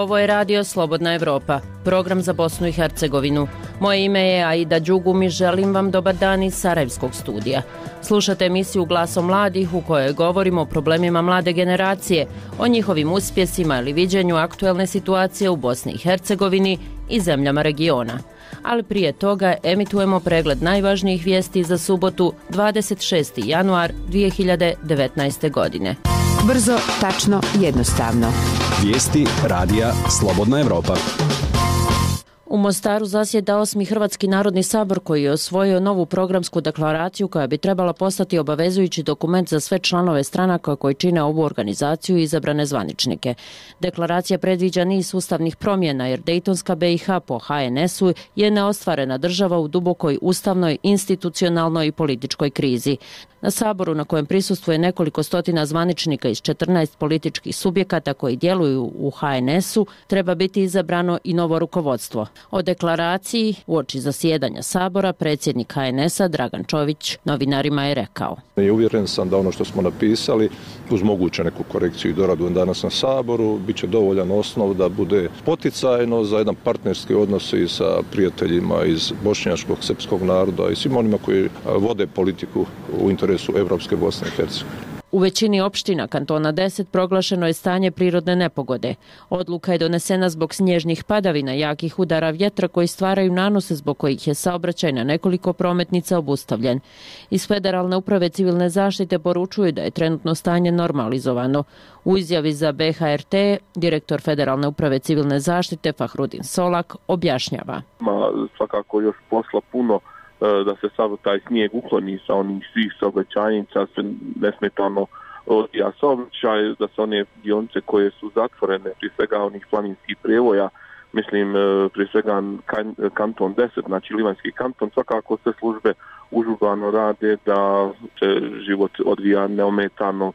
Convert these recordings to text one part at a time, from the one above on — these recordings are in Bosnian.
Ovo je radio Slobodna Evropa, program za Bosnu i Hercegovinu. Moje ime je Aida Đugum i želim vam dobar dan iz Sarajevskog studija. Slušate emisiju Glasom mladih u kojoj govorimo o problemima mlade generacije, o njihovim uspjesima ili viđenju aktuelne situacije u Bosni i Hercegovini i zemljama regiona. Ali prije toga emitujemo pregled najvažnijih vijesti za subotu 26. januar 2019. godine. Brzo, tačno, jednostavno. Vijesti radija Slobodna Evropa. U Mostaru zasjeda 8. Hrvatski narodni sabor koji je osvojio novu programsku deklaraciju koja bi trebala postati obavezujući dokument za sve članove stranaka koji čine ovu organizaciju i izabrane zvaničnike. Deklaracija predviđa niz ustavnih promjena jer Dejtonska BiH po HNS-u je neostvarena država u dubokoj ustavnoj, institucionalnoj i političkoj krizi. Na saboru na kojem prisustvuje nekoliko stotina zvaničnika iz 14 političkih subjekata koji djeluju u HNS-u treba biti izabrano i novo rukovodstvo. O deklaraciji uoči zasjedanja sabora predsjednik HNS-a Dragan Čović novinarima je rekao: Uvjeren sam da ono što smo napisali uz moguće neku korekciju i doradu danas na saboru bit će dovoljan osnov da bude poticajno za jedan partnerski odnos i sa prijateljima iz bošnjačkog, srpskog naroda i svim onima koji vode politiku u interesu Evropske Bosne i Hercegovine. U većini opština kantona 10 proglašeno je stanje prirodne nepogode. Odluka je donesena zbog snježnih padavina, jakih udara vjetra koji stvaraju nanose zbog kojih je saobraćaj na nekoliko prometnica obustavljen. Iz Federalne uprave civilne zaštite poručuju da je trenutno stanje normalizovano. U izjavi za BHRT direktor Federalne uprave civilne zaštite Fahrudin Solak objašnjava: Svakako još posla puno da se sav taj snijeg ukloni sa onih svih saobraćajnica, se nesmetano odvija saobraćaj, da se one dionice koje su zatvorene, prije svega onih planinskih prijevoja, mislim prije svega kanton 10, znači Livanjski kanton, svakako sve službe užurbano rade da se život odvija neometano.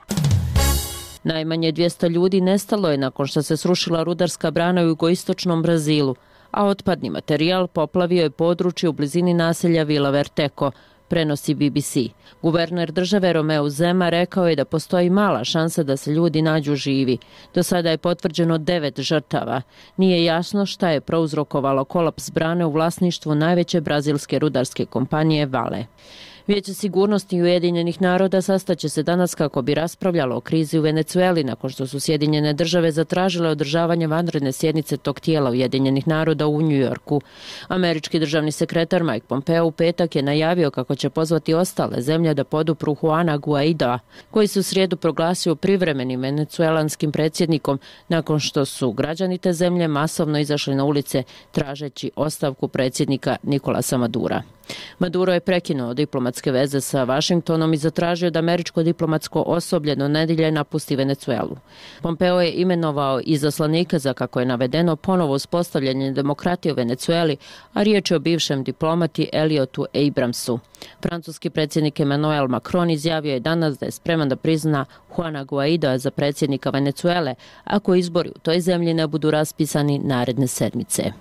Najmanje 200 ljudi nestalo je nakon što se srušila rudarska brana u jugoistočnom Brazilu, a otpadni materijal poplavio je područje u blizini naselja Vila Verteko, prenosi BBC. Guverner države Romeo Zema rekao je da postoji mala šansa da se ljudi nađu živi. Do sada je potvrđeno 9 žrtava. Nije jasno šta je prouzrokovalo kolaps brane u vlasništvu najveće brazilske rudarske kompanije Vale. Vijeće sigurnosti Ujedinjenih naroda sastaće se danas kako bi raspravljalo o krizi u Venecueli nakon što su Sjedinjene države zatražile održavanje vanredne sjednice tog tijela Ujedinjenih naroda u New Yorku. Američki državni sekretar Mike Pompeo u petak je najavio kako će pozvati ostale zemlje da podupru Juana Guaida, koji se u srijedu proglasio privremenim venecuelanskim predsjednikom nakon što su građani te zemlje masovno izašli na ulice tražeći ostavku predsjednika Nicolasa Madura. Maduro je prekinuo diplomatske veze sa Vašingtonom i zatražio da američko diplomatsko osoblje do nedjelje napusti Venecuelu. Pompeo je imenovao izaslanika za, kako je navedeno, ponovo uspostavljanje demokratije u Venecueli, a riječ je o bivšem diplomati Eliotu Abramsu. Francuski predsjednik Emmanuel Macron izjavio je danas da je spreman da prizna Juana Guaida za predsjednika Venecuele ako izbori u toj zemlji ne budu raspisani naredne sedmice.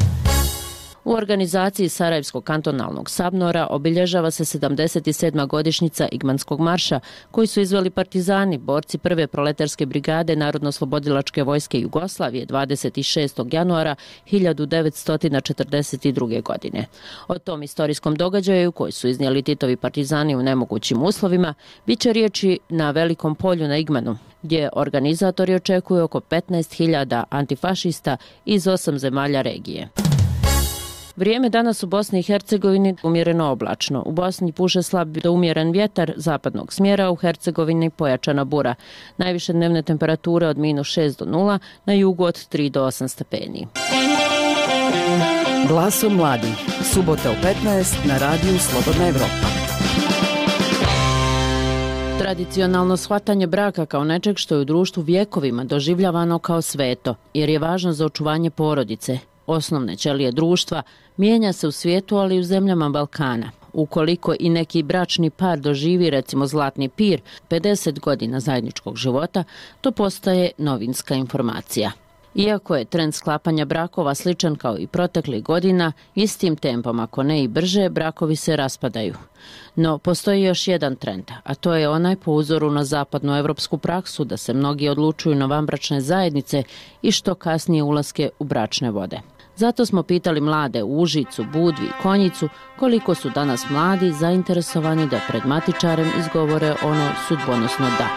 U organizaciji Sarajevskog kantonalnog sabnora obilježava se 77. godišnjica Igmanskog marša koji su izveli partizani, borci prve proletarske brigade Narodno-slobodilačke vojske Jugoslavije 26. januara 1942. godine. O tom istorijskom događaju koji su iznijeli Titovi partizani u nemogućim uslovima bit će riječi na Velikom polju na Igmanu, gdje organizatori očekuju oko 15.000 antifašista iz 8 zemalja regije. Vrijeme danas u Bosni i Hercegovini umjereno oblačno. U Bosni puše slab do umjeren vjetar zapadnog smjera, u Hercegovini pojačana bura. Najviše dnevne temperature od -6 do 0, na jugu od 3 do 8 stepeni. Glasom mladih. Subota u 15 na radiju Slobodna Evropa. Tradicionalno shvatanje braka kao nečeg što je u društvu vjekovima doživljavano kao sveto, jer je važno za očuvanje porodice, osnovne ćelije društva, mijenja se u svijetu, ali i u zemljama Balkana. Ukoliko i neki bračni par doživi, recimo zlatni pir, 50 godina zajedničkog života, to postaje novinska informacija. Iako je trend sklapanja brakova sličan kao i proteklih godina, istim tempom, ako ne i brže, brakovi se raspadaju. No, postoji još jedan trend, a to je onaj po uzoru na zapadnu evropsku praksu da se mnogi odlučuju na vanbračne zajednice i što kasnije ulaske u bračne vode. Zato smo pitali mlade u Užicu, Budvi i Konjicu koliko su danas mladi zainteresovani da pred matičarem izgovore ono sudbonosno da.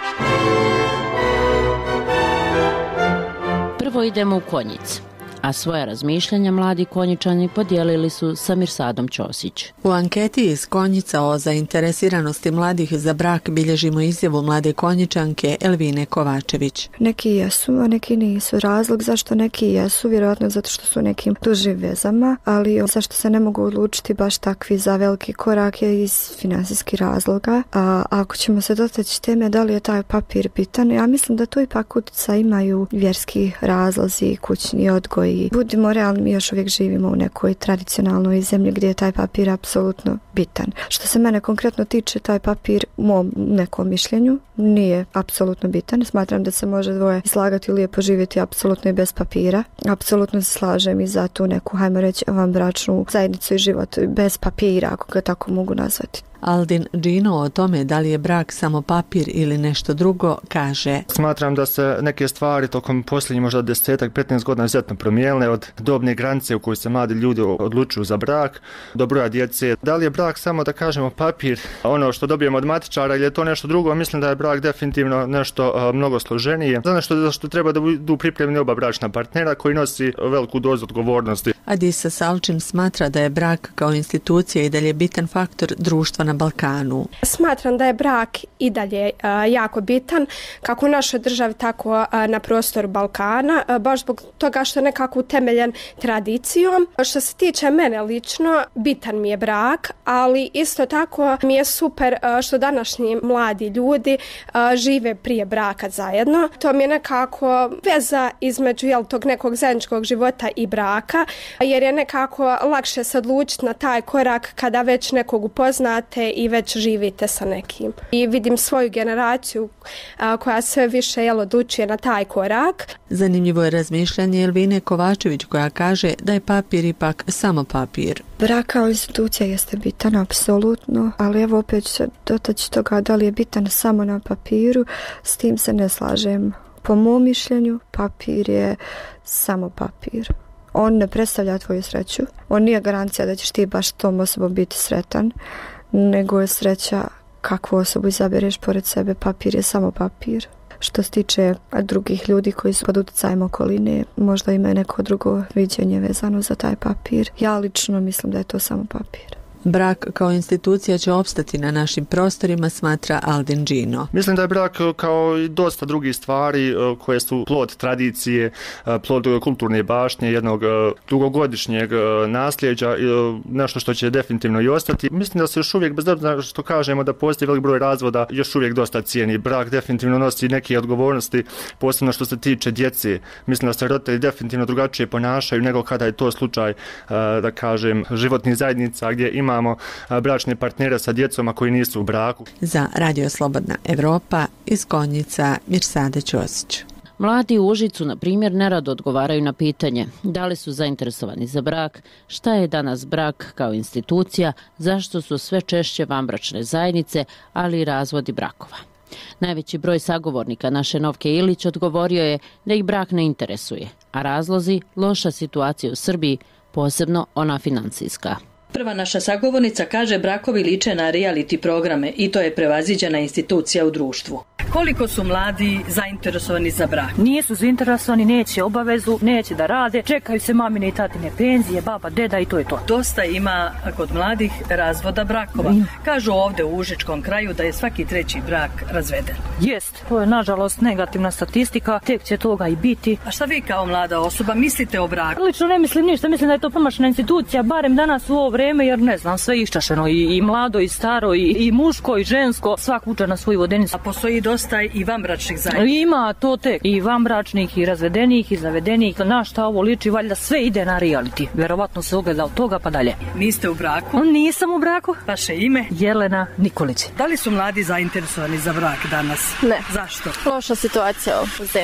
Prvo idemo u Konjic, a svoja razmišljanja mladi Konjičani podijelili su sa Mirsadom Ćosić. U anketi iz Konjica o zainteresiranosti mladih za brak bilježimo izjavu mlade Konjičanke Elvine Kovačević. Neki jesu, a neki nisu. Razlog zašto neki jesu, vjerojatno zato što su nekim dužim vezama, ali zašto se ne mogu odlučiti baš takvi za veliki korak je iz finansijskih razloga. A ako ćemo se dotaći teme da li je taj papir bitan, ja mislim da tu ipak utjecaj imaju vjerski razlozi, kućni odgoj. Budimo realni, mi još uvijek živimo u nekoj tradicionalnoj zemlji gdje je taj papir apsolutno bitan. Što se mene konkretno tiče, taj papir u mom nekom mišljenju nije apsolutno bitan. Smatram da se može dvoje slagati i lijepo živjeti apsolutno i bez papira. Apsolutno se slažem i za tu neku, hajmo reći, vanbračnu zajednicu i život bez papira, ako ga tako mogu nazvati. Aldin Džino o tome da li je brak samo papir ili nešto drugo kaže: Smatram da se neke stvari tokom posljednjih možda 10-15 godina izuzetno promijenile, od dobne granice u kojoj se mladi ljudi odlučuju za brak do broja djece. Da li je brak samo, da kažemo, papir, ono što dobijemo od matičara, ili je to nešto drugo? Mislim da je brak definitivno nešto mnogo složenije. Za što treba da budu pripremljeni oba bračna partnera koji nosi veliku dozu odgovornosti. Adisa Salčin smatra da je brak kao institucija i dalje bitan faktor društva na Balkanu. Smatram da je brak i dalje jako bitan, kako u našoj državi, tako na prostoru Balkana, baš zbog toga što je nekako utemeljen tradicijom. Što se tiče mene lično, bitan mi je brak, ali isto tako mi je super što današnji mladi ljudi žive prije braka zajedno. To mi je nekako veza između tog nekog zajedničkog života i braka, jer je nekako lakše se odlučiti na taj korak kada već nekog upoznate i već živite sa nekim. I vidim svoju generaciju koja sve više odlučuje na taj korak. Zanimljivo je razmišljanje Elvine Kovačević koja kaže da je papir ipak samo papir. Brak kao institucija jeste bitan, apsolutno, ali evo opet ću se dotaći toga da li je bitan samo na papiru, s tim se ne slažem. Po mom mišljenju, papir je samo papir. On ne predstavlja tvoju sreću, on nije garancija da ćeš ti baš tom osobom biti sretan, nego je sreća kakvu osobu izabereš pored sebe. Papir je samo papir. Što se tiče drugih ljudi koji su pod utjecajem okoline, možda imaju neko drugo viđenje vezano za taj papir. Ja lično mislim da je to samo papir. Brak kao institucija će opstati na našim prostorima, smatra Aldin Džino. Mislim da je brak kao i dosta drugih stvari koje su plod tradicije, plod kulturne baštine, jednog dugogodišnjeg nasljeđa, nešto što će definitivno i ostati. Mislim da se još uvijek, bez obzira što kažemo da postoji velik broj razvoda, još uvijek dosta cijeni. Brak definitivno nosi neke odgovornosti, posebno što se tiče djece. Mislim da se roditelji definitivno drugačije ponašaju nego kada je to slučaj, da kažem, životnih zajednica gdje imamo bračne partnere sa djecom koji nisu u braku. Za Radio Slobodna Evropa iz Konjica Mirsada Ćosić. Mladi u Užicu, na primjer, nerado odgovaraju na pitanje da li su zainteresovani za brak, šta je danas brak kao institucija, zašto su sve češće vanbračne zajednice, ali i razvodi brakova. Najveći broj sagovornika naše Novke Ilić odgovorio je da ih brak ne interesuje, a razlozi loša situacija u Srbiji, posebno ona financijska. Prva naša sagovornica kaže brakovi liče na reality programe i to je prevaziđena institucija u društvu. Koliko su mladi zainteresovani za brak? Nisu zainteresovani, neće obavezu, neće da rade, čekaju se mamine i tatine penzije, baba, deda i to je to. Dosta ima kod mladih razvoda brakova. Kažu ovdje u Užičkom kraju da je svaki treći brak razveden. Jest, to je nažalost negativna statistika, tek će toga i biti. A šta vi kao mlada osoba mislite o braku? Lično ne mislim ništa, mislim da je to promašena institucija, barem danas u ovo vreme, jer ne znam, sve iščašeno, i mlado, i staro, i muško, i žensko, svak vuče na svoju vodenicu. A postoji dosta i vanbračnih zajednica? Ima to tek, i vanbračnih, i razvedenih, i zavedenih. Na šta ovo liči, valjda sve ide na reality. Verovatno se ogleda od toga pa dalje. Niste u braku? Nisam u braku. Vaše ime? Jelena Nikolić. Da li su mladi zainteresovani za brak danas? Ne. Zašto? Loša situacija u zemlji.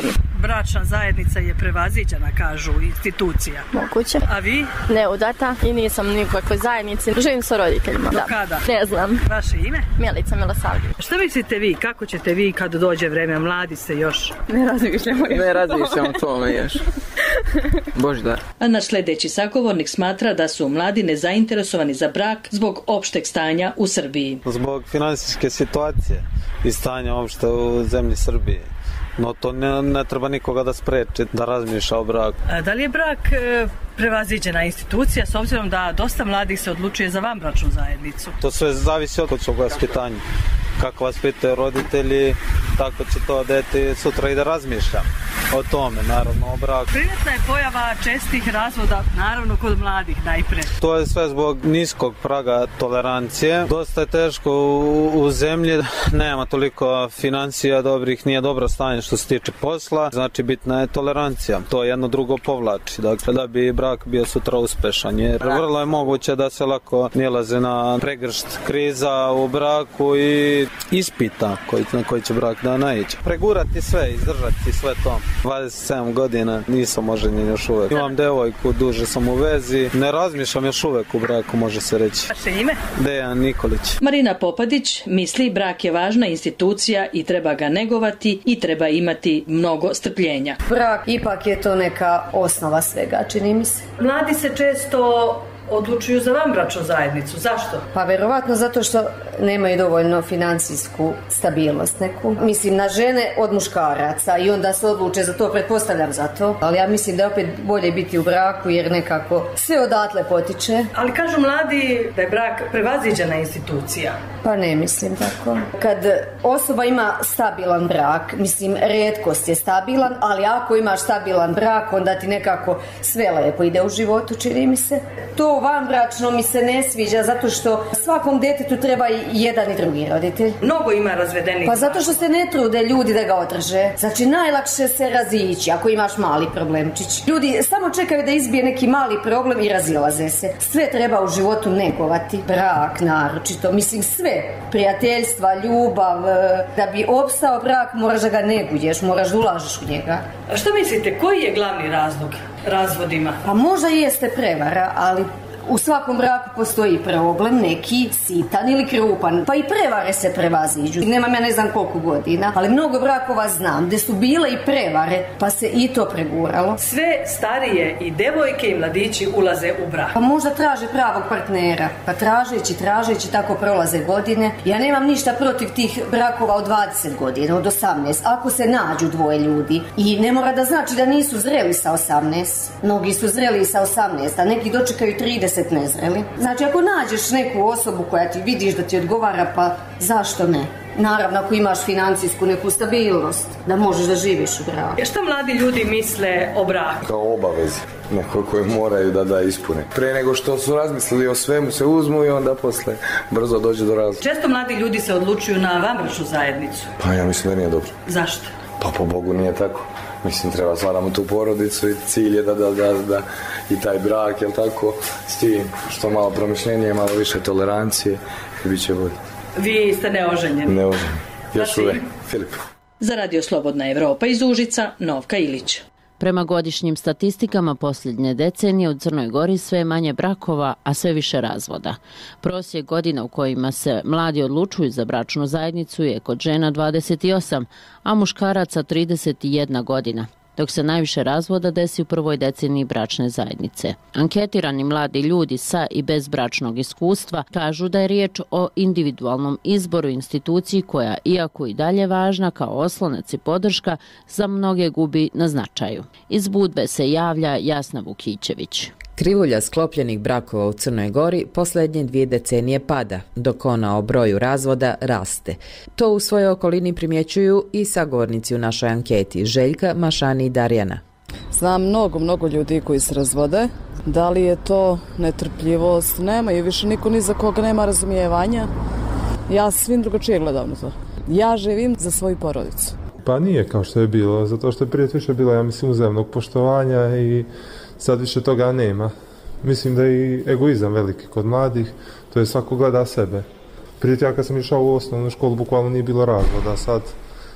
bračna zajednica je prevaziđena, kažu, institucija. Moguće. A vi? Neudata i nisam nikakvoj zajednici. Živim sa roditeljima. Do kada? Ne znam. Vaše ime? Milica Milosavljević. Šta mislite vi? Kako ćete vi kad dođe vreme? Mladi ste još. Ne razmišljamo o tome još. Boždar. A naš sljedeći sagovornik smatra da su mladi nezainteresovani za brak zbog opšteg stanja u Srbiji. Zbog finansijske situacije i stanja uopšte u zemlji Srbije. No to ne treba nikoga da spreči da razmišlja o braku. Da li je brak prevaziđena institucija s obzirom da dosta mladih se odlučuje za vanbračnu zajednicu? To sve zavisi od svog vaspitanja. Kako vaspitaju roditelji, tako će to dete sutra i da razmišlja o tome, naravno o braku. Primetna je pojava čestih razvoda, naravno kod mladih najpre. To je sve zbog niskog praga tolerancije. Dosta je teško u zemlji, nema toliko financija dobrih, nije dobro stanje što se tiče posla, znači bitna je tolerancija. To jedno drugo povlači, dakle da bi brak bio sutra uspešan, jer vrlo je moguće da se lako nilaze na pregršt kriza u braku i ispita na koji će brak da naići. Pregurati sve, izdržati sve to. 27 godina nisam oženjen još uvek. Imam devojku, duže sam u vezi. Ne razmišljam još uvek u braku, može se reći. Vaše ime? Dejan Nikolić. Marina Popadić misli brak je važna institucija i treba ga negovati i treba imati mnogo strpljenja. Brak ipak je to neka osnova svega, čini mi se. Mladi se često odlučuju za vanbračnu zajednicu. Zašto? Pa verovatno zato što nemaju dovoljno financijsku stabilnost neku. Mislim na žene od muškaraca i onda se odluče za to, pretpostavljam za to. Ali ja mislim da je opet bolje biti u braku jer nekako sve odatle potiče. Ali kažu mladi da je brak prevaziđena institucija. Pa ne mislim tako. Kad osoba ima stabilan brak, mislim retkost je stabilan, ali ako imaš stabilan brak onda ti nekako sve lepo ide u životu, čini mi se. To vanbračno mi se ne sviđa zato što svakom detetu treba i jedan i drugi roditelj. Mnogo ima razvedenih. Pa zato što se ne trude ljudi da ga održe. Znači najlakše se razići ako imaš mali problemčić. Ljudi samo čekaju da izbije neki mali problem i razilaze se. Sve treba u životu negovati. Brak naročito. Mislim sve. Prijateljstva, ljubav. Da bi opstao brak moraš da ga neguješ, moraš da ulažeš u njega. A što mislite, koji je glavni razlog razvodima? Pa možda jeste prevara, ali u svakom braku postoji problem, neki sitan ili krupan, pa i prevare se prevaziđu. Nemam ja ne znam koliko godina, ali mnogo brakova znam, gde su bile i prevare, pa se i to preguralo. Sve starije i devojke i mladići ulaze u brak. Pa možda traže pravog partnera, pa tražeći, tako prolaze godine. Ja nemam ništa protiv tih brakova od 20 godina, od 18, ako se nađu dvoje ljudi. I ne mora da znači da nisu zreli sa 18. Mnogi su zreli sa 18, a neki dočekaju 30 nezreli. Znači ako nađeš neku osobu koja ti vidiš da ti odgovara, pa zašto ne? Naravno ako imaš financijsku neku stabilnost, da možeš da živiš u braku. Šta mladi ljudi misle o braku? Kao obavezi, neko koje moraju da ispune. Pre nego što su razmislili o svemu se uzmu i onda posle brzo dođe do razloga. Često mladi ljudi se odlučuju na vanbračnu zajednicu. Pa ja mislim da nije dobro. Zašto? Pa po Bogu nije tako. Mislim, treba stvaramo tu porodicu i cilj je da i taj brak, jel tako, s tim što malo promišljenije, malo više tolerancije i bit će bolje. Vi ste neoženjeni? Neoženjeni. Još uvek. Filip. Za Radio Slobodna Evropa iz Užica, Novka Ilić. Prema godišnjim statistikama posljednje decenije u Crnoj Gori sve manje brakova, a sve više razvoda. Prosjek godina u kojima se mladi odlučuju za bračnu zajednicu je kod žena 28, a muškaraca 31 godina, dok se najviše razvoda desi u prvoj deceniji bračne zajednice. Anketirani mladi ljudi sa i bez bračnog iskustva kažu da je riječ o individualnom izboru instituciji koja, iako i dalje važna kao oslonac i podrška, za mnoge gubi na značaju. Iz Budve se javlja Jasna Vukićević. Krivulja sklopljenih brakova u Crnoj Gori posljednje 2 decenije pada, dok ona o broju razvoda raste. To u svojoj okolini primjećuju i sagovornici u našoj anketi, Željka, Mašani i Darjana. Znam mnogo ljudi koji se razvode. Da li je to netrpljivost? Nema i više niko ni za koga nema razumijevanja. Ja svim drugačije gledam na to. Ja živim za svoju porodicu. Pa nije kao što je bilo, zato što je prije više bilo, ja mislim, uzajamnog poštovanja i sad više toga nema. Mislim da je i egoizam veliki kod mladih, to je svako gleda sebe. Prije ja kad sam išao u osnovnu školu, bukvalno nije bilo razvoda, sad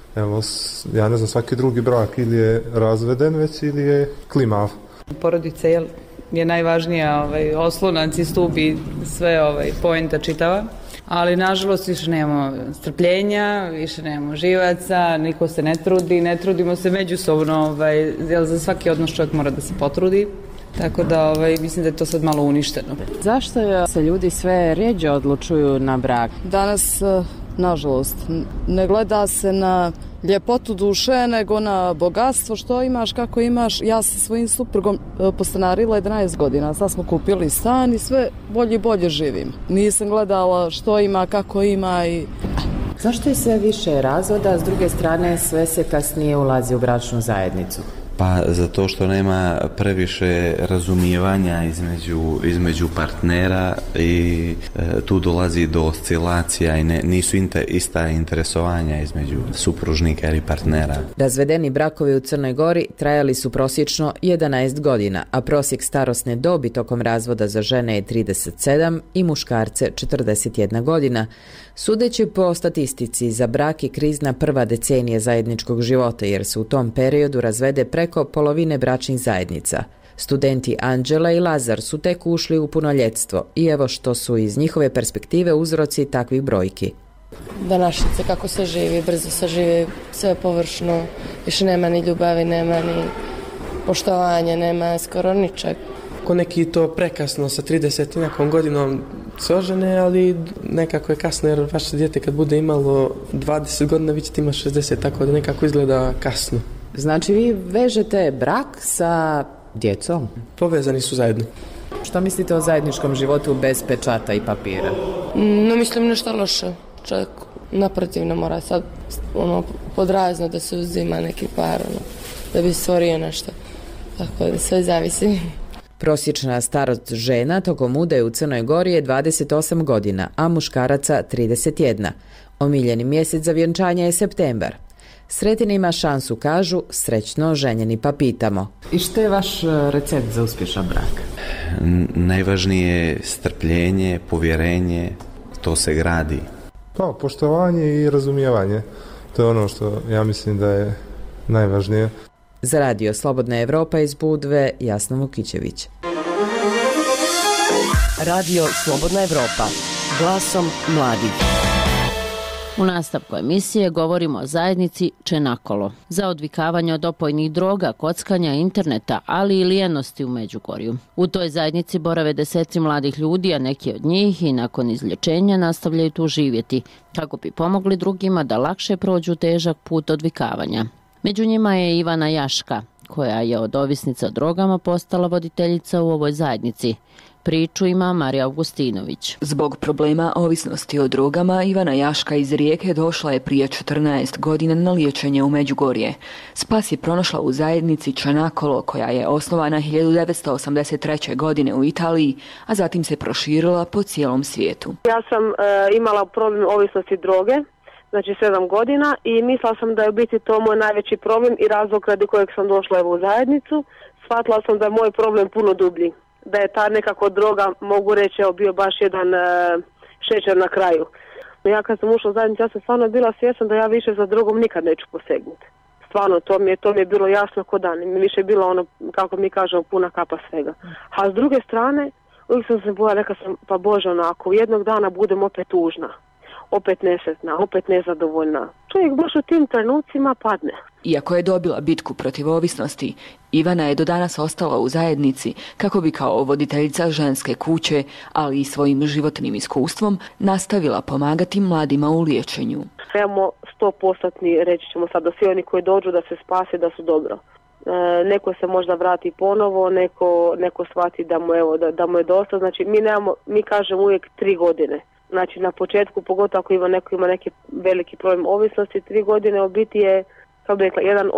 Evo, ja ne znam, svaki drugi brak ili je razveden već ili je klimav. Porodica je najvažnija oslonac i stup i sve poenta čitava. Ali nažalost više nemamo strpljenja, više nemamo živaca, niko se ne trudimo se međusobno, jer za svaki odnos čovjek mora da se potrudi. Tako da mislim da je to sad malo uništeno. Zašto se ljudi sve rjeđe odlučuju na brak? Danas, nažalost, ne gleda se na ljepotu duše, nego na bogatstvo, što imaš, kako imaš. Ja sa svojim suprugom postanarila 11 godina, sad smo kupili stan i sve bolje i bolje živim. Nisam gledala što ima, kako ima i... Zašto je sve više razvoda, a s druge strane sve se kasnije ulazi u bračnu zajednicu? Pa zato što nema previše razumijevanja između partnera i tu dolazi do oscilacija i nisu ista interesovanja između supružnika ili partnera. Razvedeni brakovi u Crnoj Gori trajali su prosječno 11 godina, a prosjek starosne dobi tokom razvoda za žene je 37 i muškarce 41 godina. Sudeći po statistici, za brak je krizna prva decenija zajedničkog života, jer se u tom periodu razvede preko polovine bračnih zajednica. Studenti Anđela i Lazar su tek ušli u punoljetstvo i evo što su iz njihove perspektive uzroci takvih brojki. Današnjice kako se živi, brzo se živi, sve površno, više nema ni ljubavi, nema ni poštovanja, nema skoro ničeg. Ko neki to prekasno sa 30 nekom godinom se ožene, ali nekako je kasno jer vaše dijete kad bude imalo 20 godina vi ćete imati 60, tako da nekako izgleda kasno. Znači vi vežete brak sa djecom? Povezani su zajedno. Što mislite o zajedničkom životu bez pečata i papira? No mislim nešto loše. Čovjek naprotiv ne mora sad podrazno da se uzima neki par da bi stvorio nešto. Tako da sve zavisi. Prosječna starost žena tokom udaje u Crnoj Gori je 28 godina, a muškaraca 31. Omiljeni mjesec za vjenčanje je septembar. Sretin ima šansu, kažu, srećno ženjeni pa pitamo. I što je vaš recept za uspješan brak? Najvažnije je strpljenje, povjerenje, to se gradi. Pa, poštovanje i razumijevanje. To je ono što ja mislim da je najvažnije. Za radio Slobodna Evropa iz Budve, Jasna Vukićević. Radio Slobodna Evropa, glasom mladih. U nastavku emisije govorimo o zajednici Čenakolo. Za odvikavanje od opojnih droga, kockanja, interneta, ali i lijenosti u Međugorju. U toj zajednici borave deseci mladih ljudi, a neki od njih i nakon izlječenja nastavljaju tu živjeti, kako bi pomogli drugima da lakše prođu težak put odvikavanja. Među njima je Ivana Jaška, koja je od ovisnica o drogama postala voditeljica u ovoj zajednici. Priču ima Marija Augustinović. Zbog problema ovisnosti o drogama, Ivana Jaška iz Rijeke došla je prije 14 godina na liječenje u Međugorje. Spas je pronašla u zajednici Čenakolo, koja je osnovana 1983. godine u Italiji, a zatim se proširila po cijelom svijetu. Ja sam imala problem ovisnosti droge, znači 7 godina, i mislila sam da je u biti to moj najveći problem i razlog radi kojeg sam došla u zajednicu. Shvatila sam da je moj problem puno dublji. Da je ta nekako droga, mogu reći, bio baš jedan šećer na kraju. Ja kad sam ušla u zajednicu, ja sam stvarno bila svjesna da ja više za drogom nikad neću posegnuti. Stvarno, to mi je bilo jasno ko dan. Mi više bilo ono, kako mi kažemo, puna kapa svega. A s druge strane, uvijek sam se bojala, rekla sam, pa Bože, ako jednog dana budem opet tužna, opet nesretna, opet nezadovoljna, čovjek baš u tim trenucima padne. Iako je dobila bitku protiv ovisnosti, Ivana je do danas ostala u zajednici kako bi kao voditeljica ženske kuće, ali i svojim životnim iskustvom, nastavila pomagati mladima u liječenju. Imamo 100%, reći ćemo sad, da svi oni koji dođu da se spase, da su dobro. Neko se možda vrati ponovo, neko shvati da mu je dosta. Znači mi kažemo uvijek 3 godine. Znači na početku, pogotovo ako neko ima neki veliki problem ovisnosti, 3 godine u biti je, kao bi rekla, jedan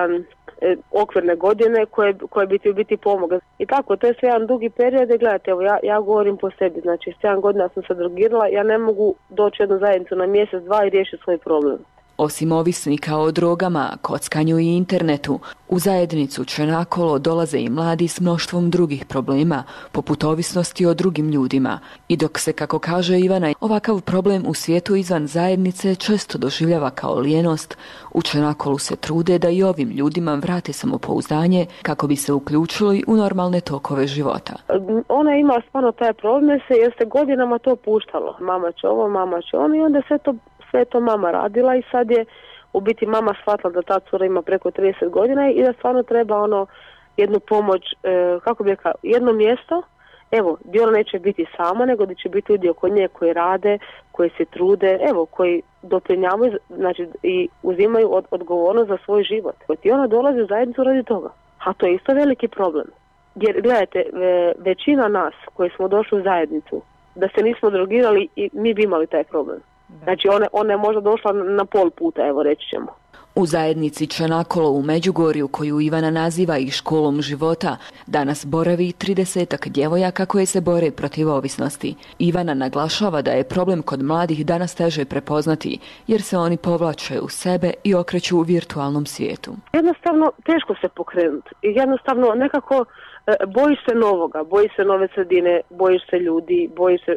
okvirne godine koje bi ti u biti pomogle. I tako, to je sve jedan dugi period i gledajte, evo ja govorim po sebi, znači 7 godina sam se drogirala, ja ne mogu doći u jednu zajednicu na mjesec, 2 i riješiti svoj problem. Osim ovisnika o drogama, kockanju i internetu, u zajednicu Čenakolo dolaze i mladi s mnoštvom drugih problema, poput ovisnosti o drugim ljudima. I dok se, kako kaže Ivana, ovakav problem u svijetu izvan zajednice često doživljava kao lijenost, u Čenakolu se trude da i ovim ljudima vrate samopouzdanje kako bi se uključili u normalne tokove života. Ona ima stvarno taj problem jer se godinama to puštalo. Mama će ovo, mama će ono i onda sve to mama radila i sad je u biti mama shvatila da ta cura ima preko 30 godina i da stvarno treba jednu pomoć, kako bi rekao, jedno mjesto, evo, gdje ona neće biti sama, nego da će biti ljudi oko nje koji rade, koji se trude, evo, koji doprinjavaju, znači i uzimaju odgovornost za svoj život. I ona dolazi u zajednicu radi toga. A to je isto veliki problem. Jer, gledajte, većina nas koji smo došli u zajednicu, da se nismo drogirali i mi bi imali taj problem. Znači ona je možda došla na pol puta, evo reći ćemo. U zajednici Čenakolo u Međugorju, koju Ivana naziva i školom života, danas boravi 30-ak djevojaka koje se bore protiv ovisnosti. Ivana naglašava da je problem kod mladih danas teže prepoznati, jer se oni povlače u sebe i okreću u virtualnom svijetu. Jednostavno teško se pokrenuti. Jednostavno nekako bojiš se novoga, bojiš se nove sredine, bojiš se ljudi, bojiš se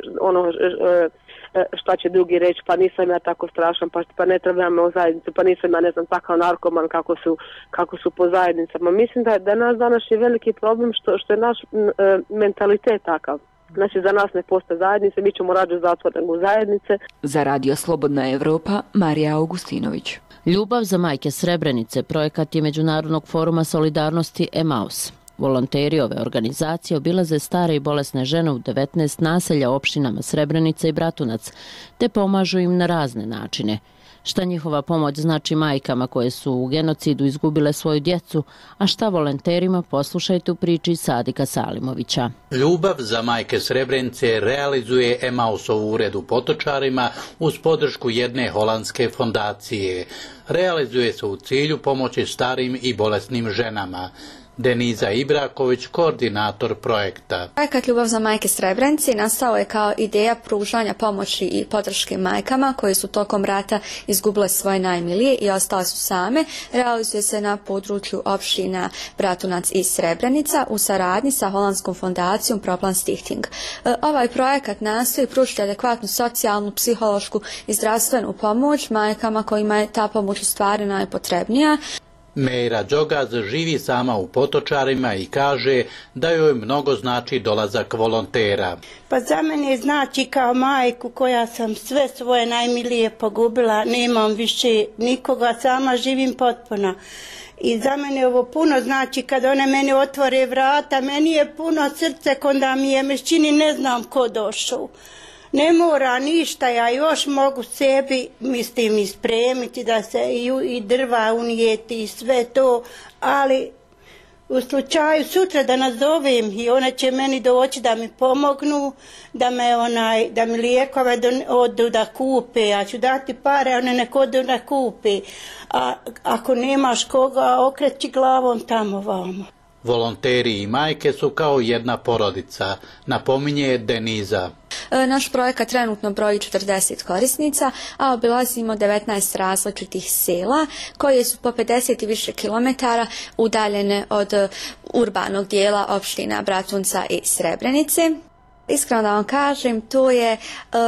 šta će drugi reći, pa nisam ja tako strašan, pa ne trebam me u zajednicu, pa nisam ja ne znam takav narkoman kako su po zajednicama. Mislim da naš današnji veliki problem što je naš mentalitet takav. Znači za nas ne postoje zajednice, mi ćemo rađe zatvor nego zajednice. Za Radio Slobodna Evropa, Marija Augustinović. Ljubav za majke Srebrenice projekat je Međunarodnog foruma solidarnosti Emaus. Volonteri ove organizacije obilaze stare i bolesne žene u 19 naselja opštinama Srebrenica i Bratunac, te pomažu im na razne načine. Šta njihova pomoć znači majkama koje su u genocidu izgubile svoju djecu, a šta volonterima, poslušajte u priči Sadika Salimovića. Ljubav za majke Srebrenice realizuje Emausov ured u Potočarima uz podršku jedne holandske fondacije. Realizuje se u cilju pomoći starim i bolesnim ženama. Deniza Ibraković, koordinator projekta. Projekat Ljubav za majke Srebrenice nastao je kao ideja pružanja pomoći i podrške majkama koje su tokom rata izgubile svoje najmilije i ostale su same. Realizuje se na području opština Bratunac i Srebrenica u saradnji sa holandskom fondacijom Proplan Stichting. Ovaj projekat nastoji pružiti adekvatnu socijalnu, psihološku i zdravstvenu pomoć majkama kojima je ta pomoć u stvari najpotrebnija. Mejra Đogaz živi sama u Potočarima i kaže da joj mnogo znači dolazak volontera. Pa za mene znači kao majku koja sam sve svoje najmilije pogubila, nemam više nikoga, sama živim potpuno. I za mene ovo puno znači kad one meni otvore vrata, meni je puno srce kada mi je mešćini ne znam ko došao. Ne mora ništa, ja još mogu sebi, mislim, ispremiti da se i drva unijeti i sve to, ali u slučaju sutra da nazovem i one će meni doći da mi pomognu, da mi lijekove odu da kupe, ja ću dati pare, one nek odu da kupe, a ako nemaš koga okreći glavom tamo vamo. Volonteri i majke su kao jedna porodica, napominje Deniza. Naš projekat trenutno broji 40 korisnica, a obilazimo 19 različitih sela koje su po 50 i više kilometara udaljene od urbanog dijela opština Bratunca i Srebrenice. Iskreno da vam kažem, to je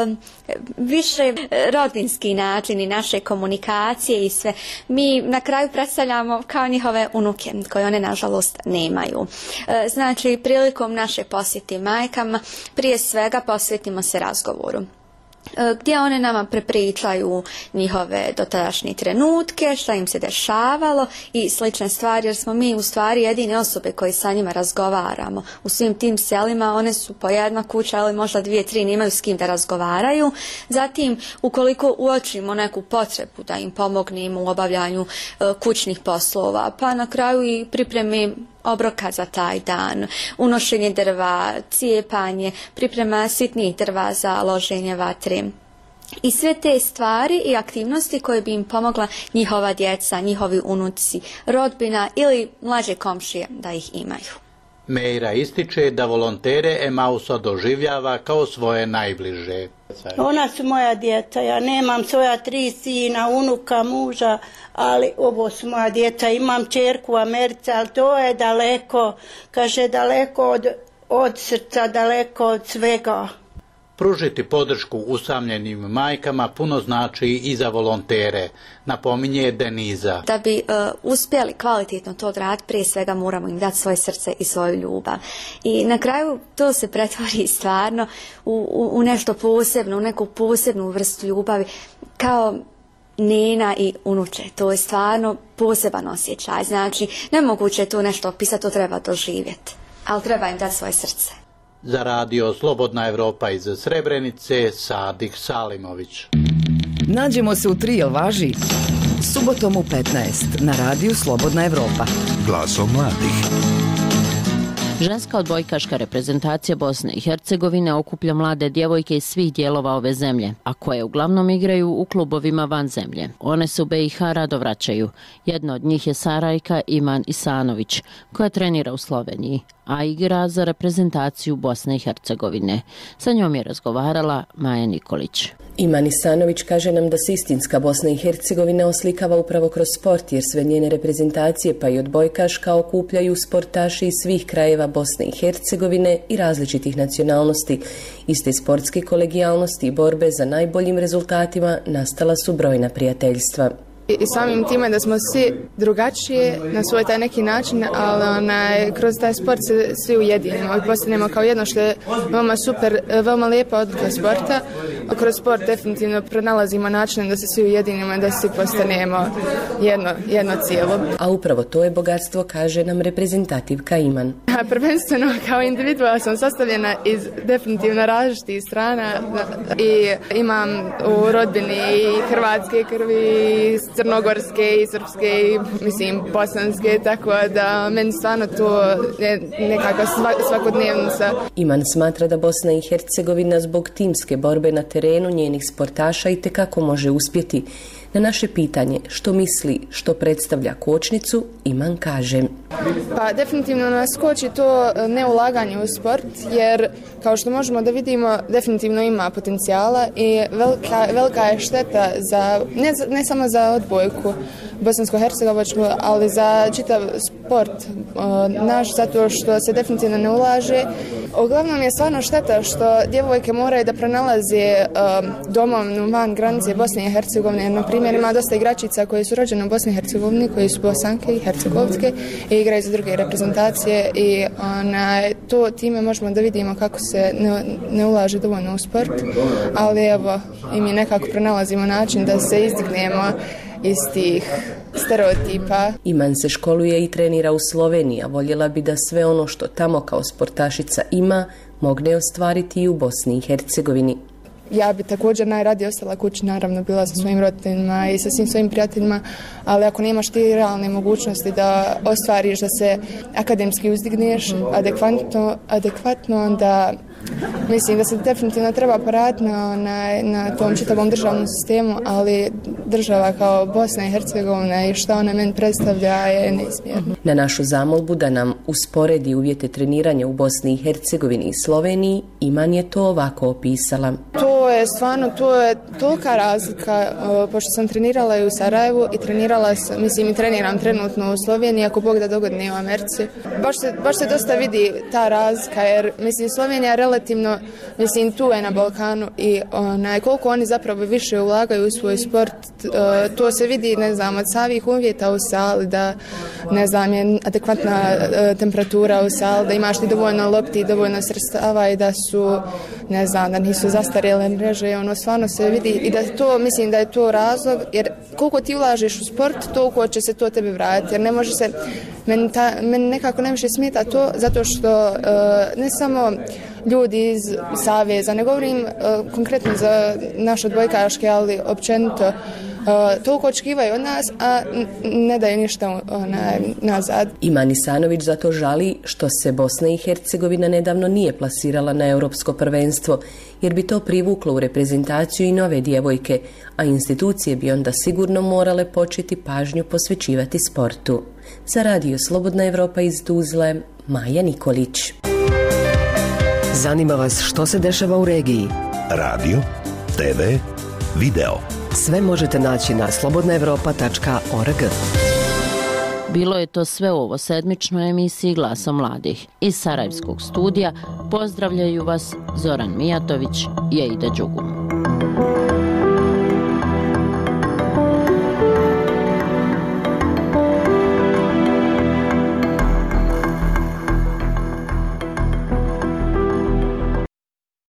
više rodinski način naše komunikacije i sve. Mi na kraju predstavljamo kao njihove unuke koje one nažalost nemaju. Znači, prilikom naše posjeti majkama prije svega posvetimo se razgovoru, gdje one nama prepričaju njihove dotadašnje trenutke, šta im se dešavalo i slične stvari, jer smo mi u stvari jedine osobe koje sa njima razgovaramo. U svim tim selima one su po jedna kuća ili možda 2-3, nemaju s kim da razgovaraju. Zatim, ukoliko uočimo neku potrebu da im pomognemo u obavljanju kućnih poslova, pa na kraju i pripremi obroka za taj dan, unošenje drva, cijepanje, priprema sitnih drva za loženje vatre. I sve te stvari i aktivnosti koje bi im pomogla njihova djeca, njihovi unuci, rodbina ili mlađe komšije da ih imaju. Meira ističe da volontere Emausa doživljava kao svoje najbliže. Ona su moja djeca, ja nemam svoja 3 sina, unuka, muža, ali ovo su moja djeca. Imam čerku u Americi, ali to je daleko, kaže daleko od srca, daleko od svega. Pružiti podršku usamljenim majkama puno znači i za volontere, napominje Deniza. Da bi uspjeli kvalitetno to odraditi, prije svega moramo im dati svoje srce i svoju ljubav. I na kraju to se pretvori stvarno u nešto posebno, u neku posebnu vrstu ljubavi, kao nena i unuče. To je stvarno poseban osjećaj. Znači, nemoguće je to nešto opisati, to treba doživjeti. Ali treba im dati svoje srce. Za radio Slobodna Evropa iz Srebrenice, Sadik Salimović. Nađemo se u 3, jel važi? Subotom u 15 na radiju Slobodna Evropa. Glasom mladih. Ženska odbojkaška reprezentacija Bosne i Hercegovine okuplja mlade djevojke iz svih dijelova ove zemlje, a koje uglavnom igraju u klubovima van zemlje. One se u BiH rado vraćaju. Jedna od njih je Sarajka Iman Isanović, koja trenira u Sloveniji, a igra za reprezentaciju Bosne i Hercegovine. Sa njom je razgovarala Maja Nikolić. Iman Isanović kaže nam da se istinska Bosna i Hercegovina oslikava upravo kroz sport, jer sve njene reprezentacije pa i odbojkaška okupljaju sportaši iz svih krajeva Bosne i Hercegovine i različitih nacionalnosti. Iz te sportske kolegijalnosti i borbe za najboljim rezultatima nastala su brojna prijateljstva. I samim time da smo svi drugačije na svoj taj neki način, ali kroz taj sport se svi ujedinimo i postanemo kao jedno, što je veoma super, veoma lijepa odlika sporta. Kroz sport definitivno pronalazimo način da se svi ujedinimo i da svi postanemo jedno cijelo. A upravo to je bogatstvo, kaže nam reprezentativka Iman. Prvenstveno kao individua sam sastavljena iz definitivno različitih strana i imam u rodbini i hrvatske krvi, crnogorske i srpske i mislim bosanske, tako da meni stvarno to je nekako svakodnevnica. Iman smatra da Bosna i Hercegovina zbog timske borbe na terenu njenih sportaša itekako može uspjeti. Na naše pitanje što misli, što predstavlja kočnicu, Iman kaže. Pa definitivno nas koči to neulaganje u sport, jer kao što možemo da vidimo definitivno ima potencijala i velika je šteta za, ne samo za odbojku bosansko-hercegovačku, ali za čitav sport naš, zato što se definitivno ne ulaže. Uglavnom je stvarno šteta što djevojke moraju da pronalaze domovinu van granice Bosne i Hercegovine, jer na primjer ima dosta igračica koje su rođene u Bosni i Hercegovini, koje su bosanke i hercegovske i igraju za druge reprezentacije i to time možemo da vidimo kako se ne ulaže dovoljno u sport, ali evo i mi nekako pronalazimo način da se izdignemo iz tih stereotipa. Iman se školuje i trenira u Sloveniji, a voljela bi da sve ono što tamo kao sportašica ima, mogne ostvariti i u Bosni i Hercegovini. Ja bi također najradije ostala kući, naravno bila sa svojim roditeljima i sa svim svojim prijateljima, ali ako nemaš ti realne mogućnosti da ostvariš, da se akademski uzdigneš adekvatno, onda mislim da se definitivno treba poraditi na tom čitavom državnom sistemu, ali država kao Bosna i Hercegovina i što ona meni predstavlja je neizmjerno. Na našu zamolbu da nam usporedi uvjete treniranja u Bosni i Hercegovini i Sloveniji, Iman je to ovako opisala. To je stvarno, to je tolika razlika, pošto sam trenirala i u Sarajevu i trenirala sam, mislim i treniram trenutno u Sloveniji, ako Bog da dogodne u Americi. Baš se dosta vidi ta razlika, jer mislim Slovenija relativno, mislim tu je na Balkanu i koliko oni zapravo više ulagaju u svoj sport, to se vidi, ne znam, od samih uvjeta u sali, da ne znam, je adekvatna temperatura u sali, da imaš ti dovoljno lopti, dovoljno sredstava i da su, ne znam, da nisu zastarjele mreže, stvarno se vidi i da to, mislim da je to razlog, jer koliko ti ulažeš u sport, toliko će se to tebi vratiti, jer ne može se, meni nekako najviše smeta to, zato što ne samo ljudi iz saveza. Ne govorim konkretno za naše odbojkaške, ali općenito toliko očekivaju od nas, a ne daju ništa nazad. Iman Isanović zato žali što se Bosna i Hercegovina nedavno nije plasirala na europsko prvenstvo, jer bi to privuklo u reprezentaciju i nove djevojke, a institucije bi onda sigurno morale početi pažnju posvećivati sportu. Za Radio Slobodna Evropa iz Tuzle, Maja Nikolić. Zanima vas što se dešava u regiji? Radio, TV, video. Sve možete naći na slobodnaevropa.org. Bilo je to sve u ovo sedmičnoj emisiji Glasa mladih. Iz Sarajevskog studija pozdravljaju vas Zoran Mijatović i Aida Đugum.